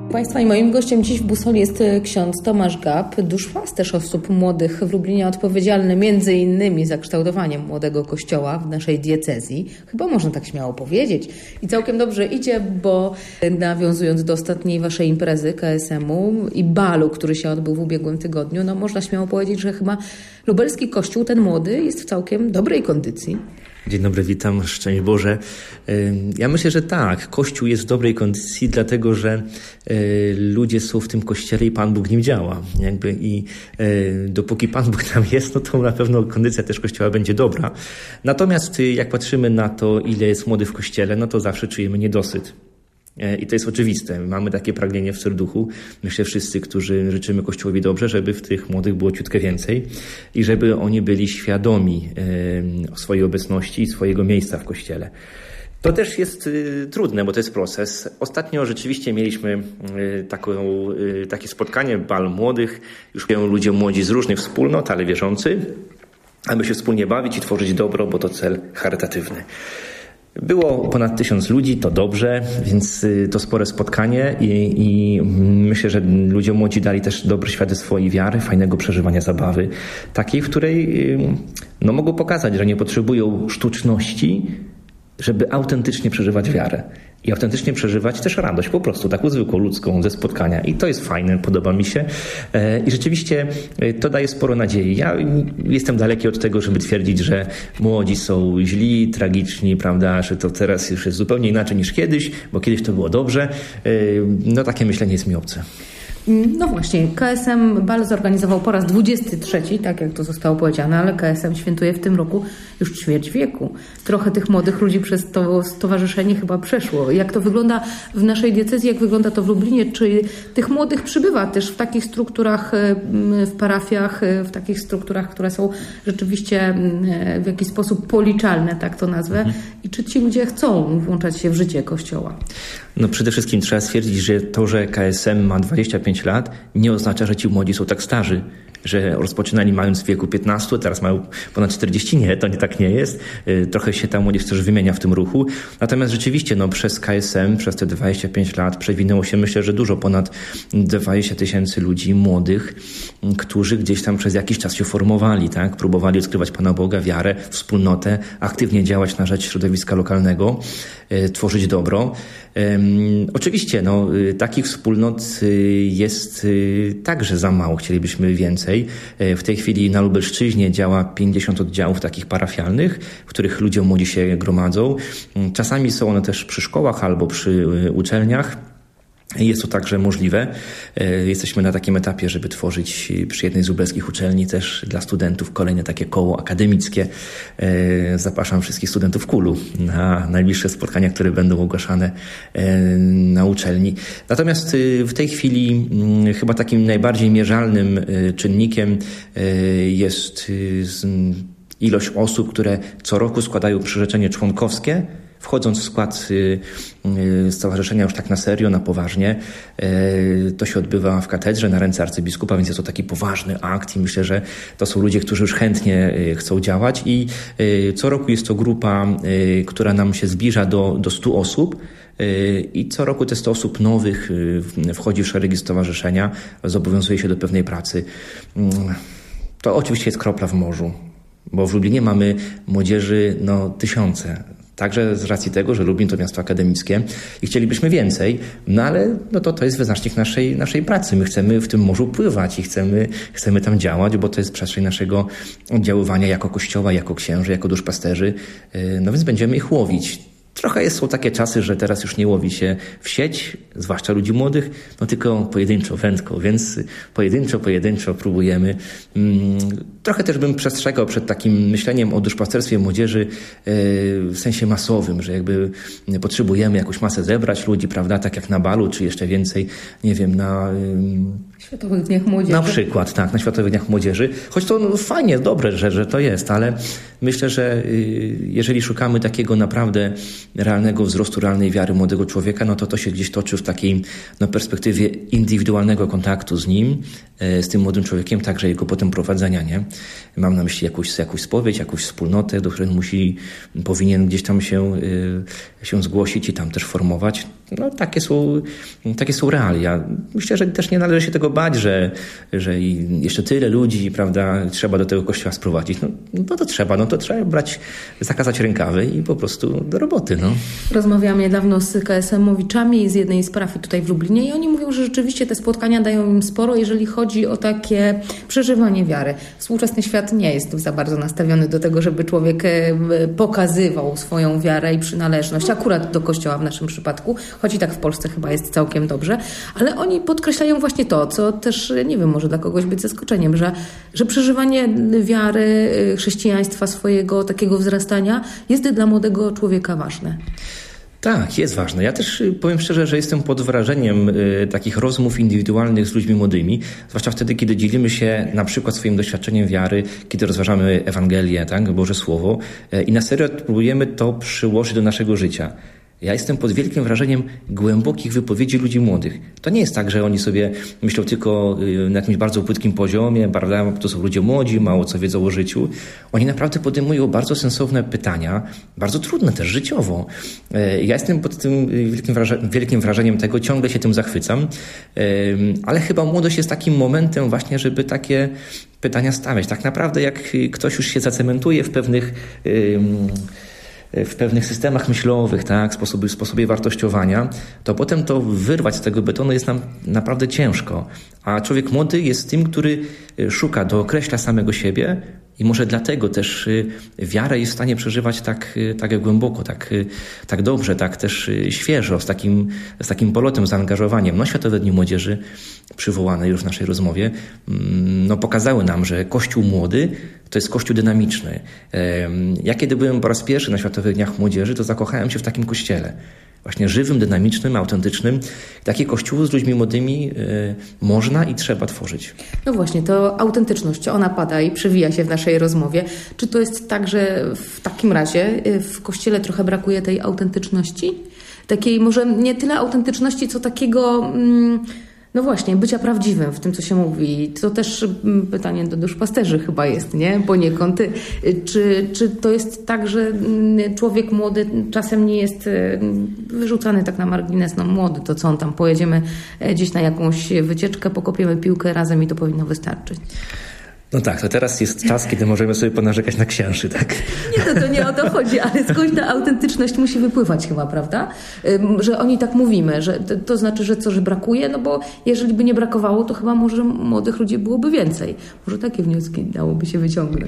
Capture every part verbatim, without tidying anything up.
Państwa i moim gościem dziś w Busoli jest ksiądz Tomasz Gap, duszpasterz osób młodych w Lublinie, odpowiedzialny między innymi za kształtowanie młodego kościoła w naszej diecezji. Chyba można tak śmiało powiedzieć. I całkiem dobrze idzie, bo nawiązując do ostatniej waszej imprezy K S M-u i balu, który się odbył w ubiegłym tygodniu, no można śmiało powiedzieć, że chyba lubelski kościół, ten młody, jest w całkiem dobrej kondycji. Dzień dobry, witam, szczęść Boże. Ja myślę, że tak, Kościół jest w dobrej kondycji, dlatego że ludzie są w tym Kościele i Pan Bóg w nim działa. Jakby I dopóki Pan Bóg tam jest, no to na pewno kondycja też Kościoła będzie dobra. Natomiast jak patrzymy na to, ile jest młodych w Kościele, no to zawsze czujemy niedosyt. I to jest oczywiste. Mamy takie pragnienie w serduchu. Myślę, wszyscy, którzy życzymy Kościołowi dobrze, żeby w tych młodych było ciutkę więcej i żeby oni byli świadomi e, swojej obecności i swojego miejsca w Kościele. To też jest y, trudne, bo to jest proces. Ostatnio rzeczywiście mieliśmy y, taką, y, takie spotkanie, bal młodych. Już mówią ludzie młodzi z różnych wspólnot, ale wierzący, aby się wspólnie bawić i tworzyć dobro, bo to cel charytatywny. Było ponad tysiąc ludzi, to dobrze, więc to spore spotkanie i, i myślę, że ludzie młodzi dali też dobre świadectwo i wiary, fajnego przeżywania zabawy, takiej, w której no, mogą pokazać, że nie potrzebują sztuczności, żeby autentycznie przeżywać wiarę i autentycznie przeżywać też radość, po prostu taką zwykłą, ludzką, ze spotkania. I to jest fajne, podoba mi się. I rzeczywiście to daje sporo nadziei. Ja jestem daleki od tego, żeby twierdzić, że młodzi są źli, tragiczni, prawda, że to teraz już jest zupełnie inaczej niż kiedyś, bo kiedyś to było dobrze. No takie myślenie jest mi obce. No właśnie, K S M bal zorganizował po raz dwudziesty trzeci, tak jak to zostało powiedziane, ale K S M świętuje w tym roku już ćwierć wieku. Trochę tych młodych ludzi przez to stowarzyszenie chyba przeszło. Jak to wygląda w naszej diecezji, jak wygląda to w Lublinie? Czy tych młodych przybywa też w takich strukturach, w parafiach, w takich strukturach, które są rzeczywiście w jakiś sposób policzalne, tak to nazwę? Mhm. I czy ci ludzie chcą włączać się w życie Kościoła? No przede wszystkim trzeba stwierdzić, że to, że K S M ma dwadzieścia pięć lat, nie oznacza, że ci młodzi są tak starzy, że rozpoczynali mając w wieku piętnastu, teraz mają ponad czterdzieści. Nie, to nie tak nie jest. Trochę się ta młodzież też wymienia w tym ruchu. Natomiast rzeczywiście no, przez K S M, przez te dwadzieścia pięć lat przewinęło się, myślę, że dużo ponad dwadzieścia tysięcy ludzi młodych, którzy gdzieś tam przez jakiś czas się formowali, tak? Próbowali odkrywać Pana Boga, wiarę, wspólnotę, aktywnie działać na rzecz środowiska lokalnego, e, tworzyć dobro. E, oczywiście no, takich wspólnot jest także za mało. Chcielibyśmy więcej. W tej chwili na Lubelszczyźnie działa pięćdziesiąt oddziałów takich parafialnych, w których ludzie młodzi się gromadzą. Czasami są one też przy szkołach albo przy uczelniach. Jest to także możliwe. Jesteśmy na takim etapie, żeby tworzyć przy jednej z lubelskich uczelni też dla studentów kolejne takie koło akademickie. Zapraszam wszystkich studentów Kulu na najbliższe spotkania, które będą ogłaszane na uczelni. Natomiast w tej chwili chyba takim najbardziej mierzalnym czynnikiem jest ilość osób, które co roku składają przyrzeczenie członkowskie, wchodząc w skład stowarzyszenia już tak na serio, na poważnie. To się odbywa w katedrze na ręce arcybiskupa, więc jest to taki poważny akt i myślę, że to są ludzie, którzy już chętnie chcą działać i co roku jest to grupa, która nam się zbliża do, do stu osób. I co roku te sto osób nowych wchodzi w szeregi stowarzyszenia, zobowiązuje się do pewnej pracy. To oczywiście jest kropla w morzu, bo w Lublinie mamy młodzieży no, tysiące. Także z racji tego, że Lublin to miasto akademickie i chcielibyśmy więcej, no ale no to, to jest wyznacznik naszej, naszej pracy. My chcemy w tym morzu pływać i chcemy, chcemy tam działać, bo to jest przestrzeń naszego oddziaływania jako kościoła, jako księży, jako duszpasterzy. No więc będziemy ich łowić. Trochę jest, są takie czasy, że teraz już nie łowi się w sieć, zwłaszcza ludzi młodych, no tylko pojedynczo, wędką, więc pojedynczo, pojedynczo próbujemy. Trochę też bym przestrzegał przed takim myśleniem o duszpasterstwie młodzieży w sensie masowym, że jakby potrzebujemy jakąś masę zebrać ludzi, prawda, tak jak na balu, czy jeszcze więcej, nie wiem, na... Światowych Dniach Młodzieży. Na przykład, tak, na Światowych Dniach Młodzieży. Choć to no, fajnie, dobre, że, że to jest, ale myślę, że jeżeli szukamy takiego naprawdę realnego wzrostu, realnej wiary młodego człowieka, no to to się gdzieś toczy w takiej no, perspektywie indywidualnego kontaktu z nim, z tym młodym człowiekiem, także jego potem prowadzenia, nie? Mam na myśli jakąś, jakąś spowiedź, jakąś wspólnotę, do której musi, powinien gdzieś tam się, się zgłosić i tam też formować. no, takie są, takie są realia. Myślę, że też nie należy się tego bać, że, że jeszcze tyle ludzi, prawda, trzeba do tego kościoła sprowadzić. No, no to trzeba, no to trzeba brać, zakazać rękawy i po prostu do roboty. No. Rozmawiałam niedawno z K S M-owiczami z jednej z parafii tutaj w Lublinie i oni mówią, że rzeczywiście te spotkania dają im sporo, jeżeli chodzi o takie przeżywanie wiary. Współczesny świat nie jest za bardzo nastawiony do tego, żeby człowiek pokazywał swoją wiarę i przynależność, akurat do kościoła w naszym przypadku, choć i tak w Polsce chyba jest całkiem dobrze, ale oni podkreślają właśnie to, co też, nie wiem, może dla kogoś być zaskoczeniem, że, że przeżywanie wiary, chrześcijaństwa, swojego takiego wzrastania jest dla młodego człowieka ważne. Tak, jest ważne. Ja też powiem szczerze, że jestem pod wrażeniem y, takich rozmów indywidualnych z ludźmi młodymi, zwłaszcza wtedy, kiedy dzielimy się na przykład swoim doświadczeniem wiary, kiedy rozważamy Ewangelię, tak, Boże Słowo y, i na serio próbujemy to przyłożyć do naszego życia. Ja jestem pod wielkim wrażeniem głębokich wypowiedzi ludzi młodych. To nie jest tak, że oni sobie myślą tylko na jakimś bardzo płytkim poziomie, prawda? To są ludzie młodzi, mało co wiedzą o życiu. Oni naprawdę podejmują bardzo sensowne pytania, bardzo trudne też życiowo. Ja jestem pod tym wielkim, wraże- wielkim wrażeniem tego, ciągle się tym zachwycam, ale chyba młodość jest takim momentem właśnie, żeby takie pytania stawiać. Tak naprawdę jak ktoś już się zacementuje w pewnych w pewnych systemach myślowych, tak, sposobie, sposobie wartościowania, to potem to wyrwać z tego betonu jest nam naprawdę ciężko. A człowiek młody jest tym, który szuka, dookreśla samego siebie i może dlatego też wiarę jest w stanie przeżywać tak, tak głęboko, tak, tak dobrze, tak też świeżo, z takim, z takim polotem, zaangażowaniem. No, Światowe Dni Młodzieży, przywołane już w naszej rozmowie, no, pokazały nam, że Kościół młody to jest Kościół dynamiczny. Ja kiedy byłem po raz pierwszy na Światowych Dniach Młodzieży, to zakochałem się w takim kościele. Właśnie żywym, dynamicznym, autentycznym. Takie kościół z ludźmi młodymi y, można i trzeba tworzyć. No właśnie, to autentyczność, ona pada i przewija się w naszej rozmowie. Czy to jest tak, że w takim razie w Kościele trochę brakuje tej autentyczności? Takiej może nie tyle autentyczności, co takiego... Mm, No właśnie, bycia prawdziwym w tym, co się mówi. To też pytanie do duszpasterzy chyba jest, nie? Poniekąd. Czy, czy to jest tak, że człowiek młody czasem nie jest wyrzucany tak na margines? No młody, to co on tam? Pojedziemy gdzieś na jakąś wycieczkę, pokopiemy piłkę razem i to powinno wystarczyć. No tak, to teraz jest czas, kiedy możemy sobie ponarzekać na księży, tak? Nie, no to nie o to chodzi, ale skądś ta autentyczność musi wypływać chyba, prawda? Że oni tak mówimy, że to, to znaczy, że co, że brakuje? No bo jeżeli by nie brakowało, to chyba może młodych ludzi byłoby więcej. Może takie wnioski dałoby się wyciągnąć.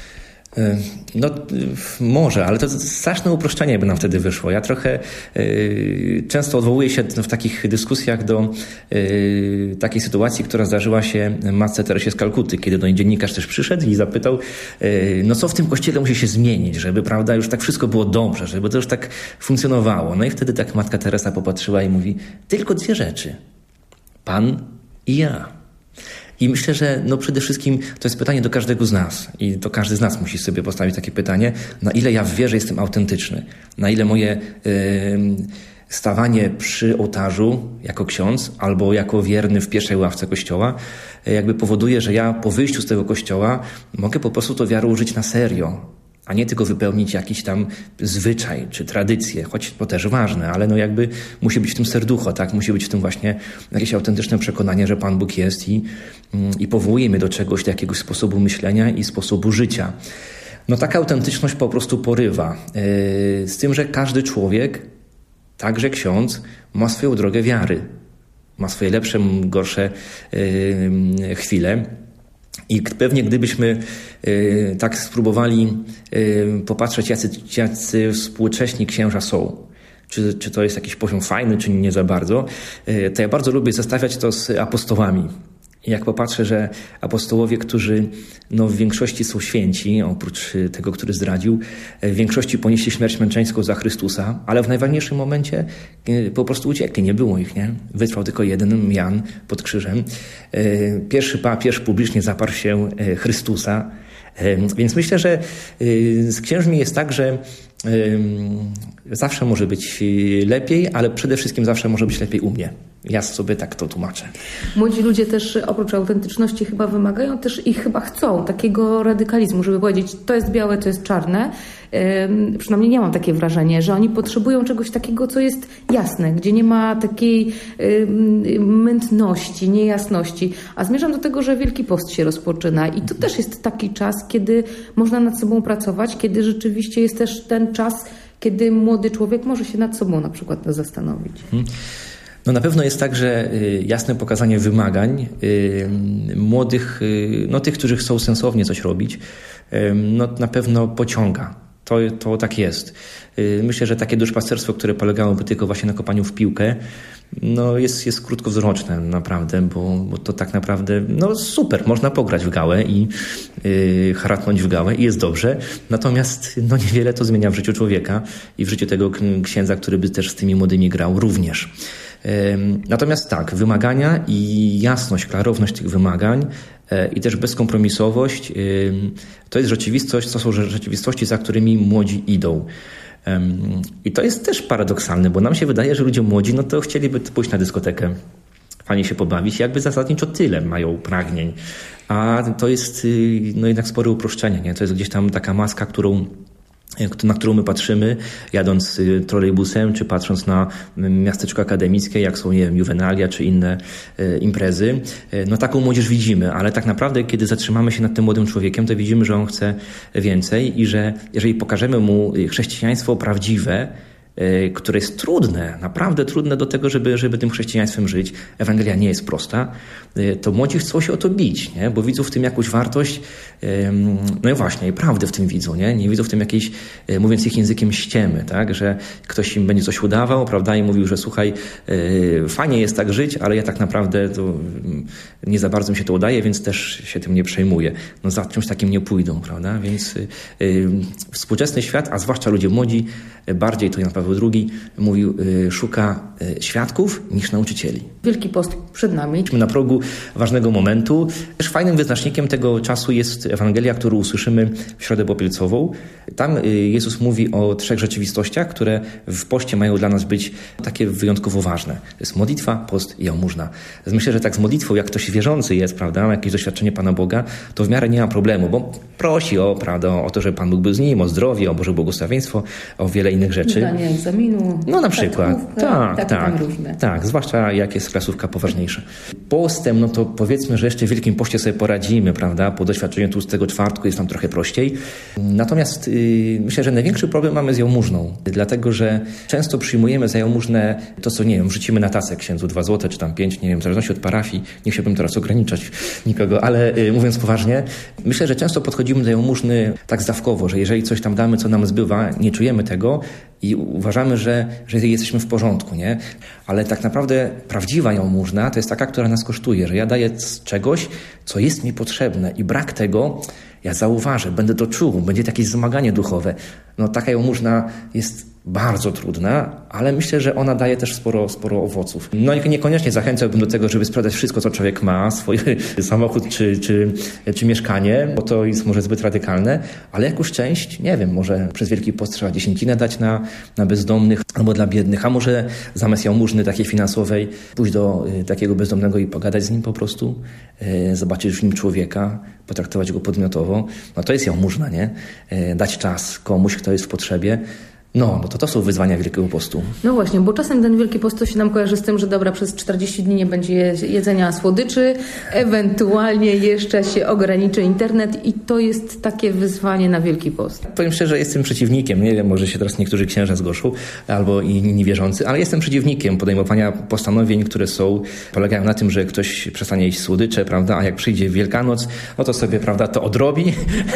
No może, ale to straszne uproszczenie by nam wtedy wyszło. Ja trochę y, często odwołuję się w takich dyskusjach do y, takiej sytuacji, która zdarzyła się matce Teresie z Kalkuty, kiedy do niej dziennikarz też przyszedł i zapytał, y, no co w tym kościele musi się zmienić, żeby, prawda, już tak wszystko było dobrze, żeby to już tak funkcjonowało. No i wtedy tak matka Teresa popatrzyła i mówi, tylko dwie rzeczy. Pan i ja. I myślę, że no przede wszystkim to jest pytanie do każdego z nas i to każdy z nas musi sobie postawić takie pytanie, na ile ja w wierze jestem autentyczny, na ile moje yy, stawanie przy ołtarzu jako ksiądz albo jako wierny w pierwszej ławce kościoła jakby powoduje, że ja po wyjściu z tego kościoła mogę po prostu to wiarę użyć na serio, a nie tylko wypełnić jakiś tam zwyczaj czy tradycję, choć to też ważne, ale no jakby musi być w tym serducho, tak? Musi być w tym właśnie jakieś autentyczne przekonanie, że Pan Bóg jest i, i powołuje mnie do czegoś, do jakiegoś sposobu myślenia i sposobu życia. No taka autentyczność po prostu porywa. Yy, z tym, że każdy człowiek, także ksiądz, ma swoją drogę wiary. Ma swoje lepsze, gorsze yy, chwile. I pewnie gdybyśmy y, tak spróbowali y, popatrzeć, jacy, jacy współcześni księża są, czy, czy to jest jakiś poziom fajny, czy nie za bardzo, y, to ja bardzo lubię zestawiać to z apostołami. I jak popatrzę, że apostołowie, którzy no, w większości są święci, oprócz tego, który zdradził, w większości ponieśli śmierć męczeńską za Chrystusa, ale w najważniejszym momencie po prostu uciekli, nie było ich, nie? Wytrwał tylko jeden, Jan, pod krzyżem. Pierwszy papież publicznie zaparł się Chrystusa. Więc myślę, że z księżmi jest tak, że zawsze może być lepiej, ale przede wszystkim zawsze może być lepiej u mnie. Ja sobie tak to tłumaczę. Młodzi ludzie też oprócz autentyczności chyba wymagają też i chyba chcą takiego radykalizmu, żeby powiedzieć, to jest białe, to jest czarne. Ym, przynajmniej ja mam takie wrażenie, że oni potrzebują czegoś takiego, co jest jasne, gdzie nie ma takiej ym, mętności, niejasności. A zmierzam do tego, że Wielki Post się rozpoczyna i to też jest taki czas, kiedy można nad sobą pracować, kiedy rzeczywiście jest też ten czas, kiedy młody człowiek może się nad sobą na przykład zastanowić. Hmm. No na pewno jest tak, że jasne pokazanie wymagań młodych, no tych, którzy chcą sensownie coś robić, no na pewno pociąga. To, to tak jest. Myślę, że takie duszpasterstwo, które polegałoby tylko właśnie na kopaniu w piłkę, no jest, jest krótkowzroczne naprawdę, bo, bo to tak naprawdę, no super, można pograć w gałę i yy, haratnąć w gałę i jest dobrze, natomiast no niewiele to zmienia w życiu człowieka i w życiu tego księdza, który by też z tymi młodymi grał również. Yy, natomiast tak, wymagania i jasność, klarowność tych wymagań yy, i też bezkompromisowość yy, to jest rzeczywistość, to są rzeczywistości, za którymi młodzi idą. I to jest też paradoksalne, bo nam się wydaje, że ludzie młodzi, no to chcieliby pójść na dyskotekę, fajnie się pobawić, jakby zasadniczo tyle mają pragnień. A to jest no jednak spore uproszczenie, nie? To jest gdzieś tam taka maska, którą na którą my patrzymy, jadąc trolejbusem, czy patrząc na miasteczko akademickie, jak są, nie wiem, juwenalia, czy inne e, imprezy. E, no taką młodzież widzimy, ale tak naprawdę, kiedy zatrzymamy się nad tym młodym człowiekiem, to widzimy, że on chce więcej i że jeżeli pokażemy mu chrześcijaństwo prawdziwe, które jest trudne, naprawdę trudne do tego, żeby, żeby tym chrześcijaństwem żyć. Ewangelia nie jest prosta. To młodzi chcą się o to bić, nie? Bo widzą w tym jakąś wartość, no i właśnie, i prawdę w tym widzą, nie? Nie widzą w tym jakiejś, mówiąc ich językiem, ściemy, tak? Że ktoś im będzie coś udawał, prawda? I mówił, że słuchaj, fajnie jest tak żyć, ale ja tak naprawdę to nie za bardzo mi się to udaje, więc też się tym nie przejmuję. No za czymś takim nie pójdą, prawda? Więc współczesny świat, a zwłaszcza ludzie młodzi, bardziej to Jan Paweł drugi mówił, szuka świadków niż nauczycieli. Wielki Post przed nami. Jesteśmy na progu ważnego momentu. Też fajnym wyznacznikiem tego czasu jest Ewangelia, którą usłyszymy w Środę Popielcową. Tam Jezus mówi o trzech rzeczywistościach, które w poście mają dla nas być takie wyjątkowo ważne. To jest modlitwa, post i jałmużna. Myślę, że tak z modlitwą, jak ktoś wierzący jest, prawda, ma jakieś doświadczenie Pana Boga, to w miarę nie ma problemu, bo prosi o, prawda, o to, żeby Pan Bóg był z nim, o zdrowie, o Boże błogosławieństwo, o wiele innych rzeczy. Zdanie egzaminu. No na przykład. Tak, tak, tak, różne. tak. Zwłaszcza jak jest klasówka poważniejsza. Postem, no to powiedzmy, że jeszcze w Wielkim Poście sobie poradzimy, prawda? Po doświadczeniu tłustego czwartku jest nam trochę prościej. Natomiast yy, myślę, że największy problem mamy z jałmużną. Dlatego, że często przyjmujemy za jałmużnę to, co, nie wiem, wrzucimy na tasę księdzu dwa złote, czy tam pięć, nie wiem, w zależności od parafii. Nie chciałbym teraz ograniczać nikogo, ale yy, mówiąc poważnie, myślę, że często podchodzimy do jałmużny tak zdawkowo, że jeżeli coś tam damy, co nam zbywa, nie czujemy tego i uważamy, że, że jesteśmy w porządku, nie? Ale tak naprawdę prawdziwa jałmużna to jest taka, która nas kosztuje, że ja daję z czegoś, co jest mi potrzebne i brak tego ja zauważę, będę to czuł, będzie jakieś zmaganie duchowe. No taka jałmużna jest bardzo trudna, ale myślę, że ona daje też sporo, sporo owoców. No i niekoniecznie zachęcałbym do tego, żeby sprzedać wszystko, co człowiek ma, swój samochód czy, czy, czy mieszkanie, bo to jest może zbyt radykalne, ale jakąś część, nie wiem, może przez Wielki Post trzeba dziesięcinę dać na, na bezdomnych albo dla biednych, a może zamiast jałmużny takiej finansowej pójść do y, takiego bezdomnego i pogadać z nim po prostu, y, zobaczyć w nim człowieka, potraktować go podmiotowo. No to jest jałmużna, nie? Y, dać czas komuś, kto jest w potrzebie. No, no to to są wyzwania Wielkiego Postu. No właśnie, bo czasem ten Wielki Post to się nam kojarzy z tym, że dobra, przez czterdzieści dni nie będzie jedzenia słodyczy, ewentualnie jeszcze się ograniczy internet i to jest takie wyzwanie na Wielki Post. Powiem szczerze, jestem przeciwnikiem, nie wiem, może się teraz niektórzy księża zgłoszą, albo inni wierzący, ale jestem przeciwnikiem podejmowania postanowień, które są, polegają na tym, że ktoś przestanie jeść słodycze, prawda, a jak przyjdzie Wielkanoc, no to sobie, prawda, to odrobi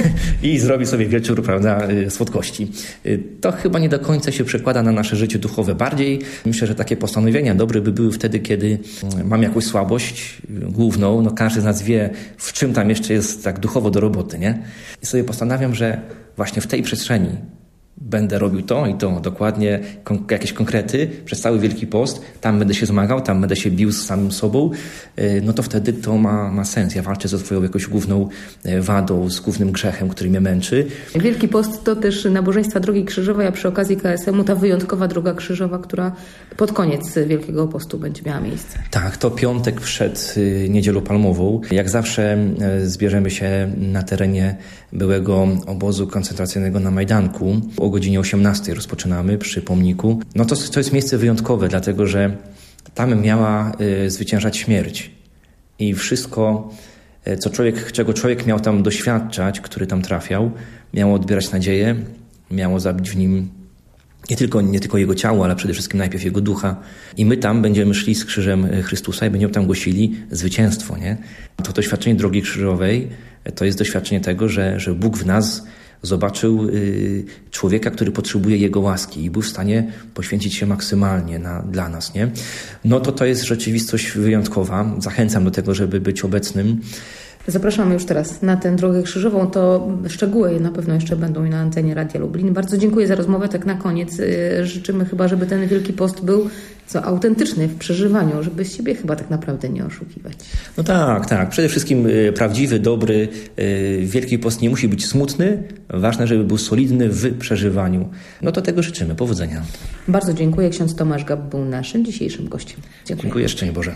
i zrobi sobie wieczór, prawda, słodkości. To chyba nie do końca się przekłada na nasze życie duchowe. Bardziej myślę, że takie postanowienia dobre by były wtedy, kiedy mam jakąś słabość główną. No każdy z nas wie, w czym tam jeszcze jest tak duchowo do roboty, nie? I sobie postanawiam, że właśnie w tej przestrzeni będę robił to i to, dokładnie kon- jakieś konkrety przez cały Wielki Post, tam będę się zmagał, tam będę się bił z samym sobą, no to wtedy to ma, ma sens. Ja walczę ze swoją jakąś główną wadą, z głównym grzechem, który mnie męczy. Wielki Post to też nabożeństwa Drogi Krzyżowej, a przy okazji K S M u ta wyjątkowa Droga Krzyżowa, która pod koniec Wielkiego Postu będzie miała miejsce. Tak, to piątek przed Niedzielą Palmową. Jak zawsze zbierzemy się na terenie byłego obozu koncentracyjnego na Majdanku. O godzinie osiemnastej rozpoczynamy przy pomniku. No to, to jest miejsce wyjątkowe, dlatego że tam miała y, zwyciężać śmierć. I wszystko, y, co człowiek, czego człowiek miał tam doświadczać, który tam trafiał, miało odbierać nadzieję, miało zabić w nim nie tylko, nie tylko jego ciało, ale przede wszystkim najpierw jego ducha. I my tam będziemy szli z krzyżem Chrystusa i będziemy tam głosili zwycięstwo, nie? To doświadczenie Drogi Krzyżowej to jest doświadczenie tego, że, że Bóg w nas zobaczył y, człowieka, który potrzebuje Jego łaski i był w stanie poświęcić się maksymalnie na, dla nas, nie? No to to jest rzeczywistość wyjątkowa. Zachęcam do tego, żeby być obecnym. Zapraszamy już teraz na tę Drogę Krzyżową. To szczegóły na pewno jeszcze będą i na antenie Radia Lublin. Bardzo dziękuję za rozmowę. Tak na koniec życzymy chyba, żeby ten Wielki Post był co autentyczny w przeżywaniu, żeby siebie chyba tak naprawdę nie oszukiwać. No tak, tak. Przede wszystkim prawdziwy, dobry Wielki Post nie musi być smutny. Ważne, żeby był solidny w przeżywaniu. No to tego życzymy. Powodzenia. Bardzo dziękuję. Ksiądz Tomasz Gab był naszym dzisiejszym gościem. Dziękuję. Dziękuję. Szczęść Boże.